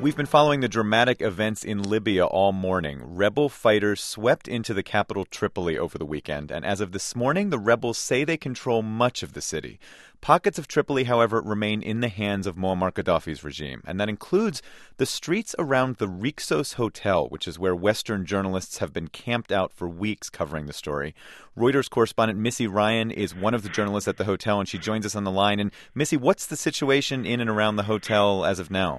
We've been following the dramatic events in Libya all morning. Rebel fighters swept into the capital Tripoli over the weekend, and as of this morning, the rebels say they control much of the city. Pockets of Tripoli, however, remain in the hands of Muammar Gaddafi's regime, and that includes the streets around the Rixos Hotel, which is where Western journalists have been camped out for weeks covering the story. Reuters correspondent Missy Ryan is one of the journalists at the hotel, and she joins us on the line. And Missy, what's the situation in and around the hotel as of now?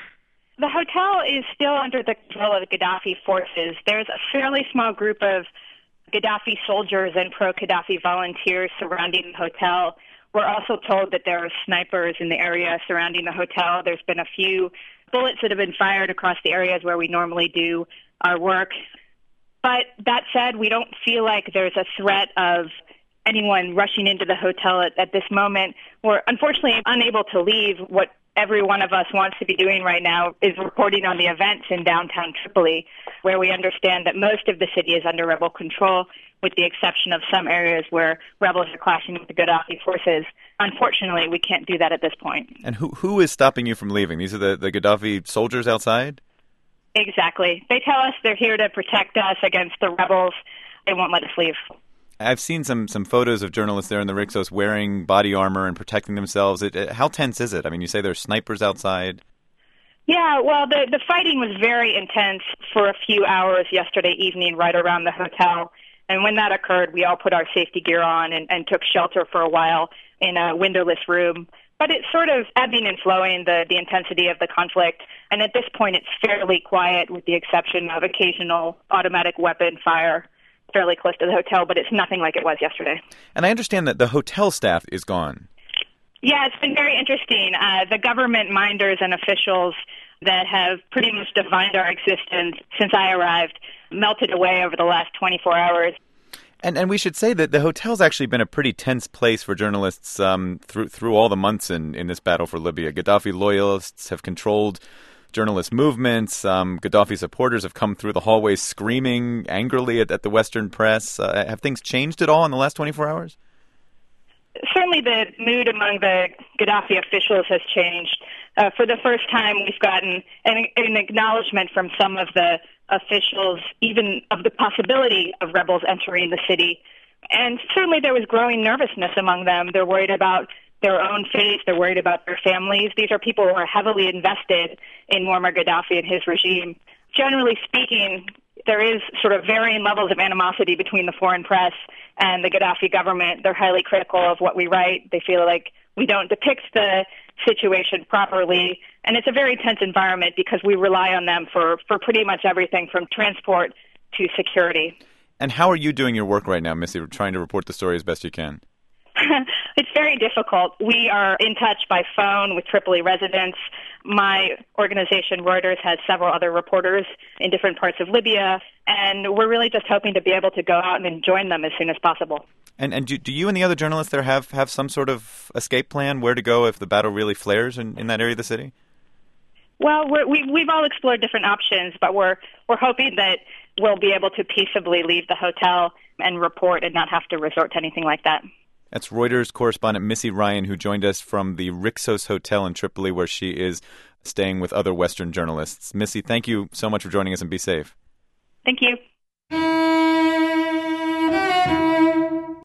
The hotel is still under the control of the Gaddafi forces. There's a fairly small group of Gaddafi soldiers and pro-Gaddafi volunteers surrounding the hotel. We're also told that there are snipers in the area surrounding the hotel. There's been a few bullets that have been fired across the areas where we normally do our work. But that said, we don't feel like there's a threat of anyone rushing into the hotel at this moment. We're unfortunately unable to leave. What every one of us wants to be doing right now is reporting on the events in downtown Tripoli, where we understand that most of the city is under rebel control, with the exception of some areas where rebels are clashing with the Gaddafi forces. Unfortunately, we can't do that at this point. And who is stopping you from leaving? These are the Gaddafi soldiers outside? Exactly. They tell us they're here to protect us against the rebels. They won't let us leave. I've seen some photos of journalists there in the Rixos wearing body armor and protecting themselves. How tense is it? I mean, you say there's snipers outside. Yeah, well, the fighting was very intense for a few hours yesterday evening right around the hotel. And when that occurred, we all put our safety gear on and took shelter for a while in a windowless room. But it's sort of ebbing and flowing, the intensity of the conflict. And at this point, it's fairly quiet with the exception of occasional automatic weapon fire fairly close to the hotel, but it's nothing like it was yesterday. And I understand that the hotel staff is gone. Yeah, it's been very interesting. The government minders and officials that have pretty much defined our existence since I arrived melted away over the last 24 hours. And we should say that the hotel's actually been a pretty tense place for journalists through all the months in this battle for Libya. Gaddafi loyalists have controlled journalist movements. Gaddafi supporters have come through the hallways screaming angrily at the Western press. Have things changed at all in the last 24 hours? Certainly the mood among the Gaddafi officials has changed. For the first time, we've gotten an acknowledgement from some of the officials, even of the possibility of rebels entering the city. And certainly there was growing nervousness among them. They're worried about their own fate. They're worried about their families. These are people who are heavily invested in Muammar Gaddafi and his regime. Generally speaking, there is sort of varying levels of animosity between the foreign press and the Gaddafi government. They're highly critical of what we write. They feel like we don't depict the situation properly. And it's a very tense environment because we rely on them for pretty much everything from transport to security. And how are you doing your work right now, Missy, trying to report the story as best you can? It's very difficult. We are in touch by phone with Tripoli residents. My organization, Reuters, has several other reporters in different parts of Libya, and we're really just hoping to be able to go out and join them as soon as possible. And do you and the other journalists there have some sort of escape plan, where to go if the battle really flares in that area of the city? Well, we've all explored different options, but we're hoping that we'll be able to peaceably leave the hotel and report and not have to resort to anything like that. That's Reuters correspondent Missy Ryan, who joined us from the Rixos Hotel in Tripoli, where she is staying with other Western journalists. Missy, thank you so much for joining us, and be safe. Thank you.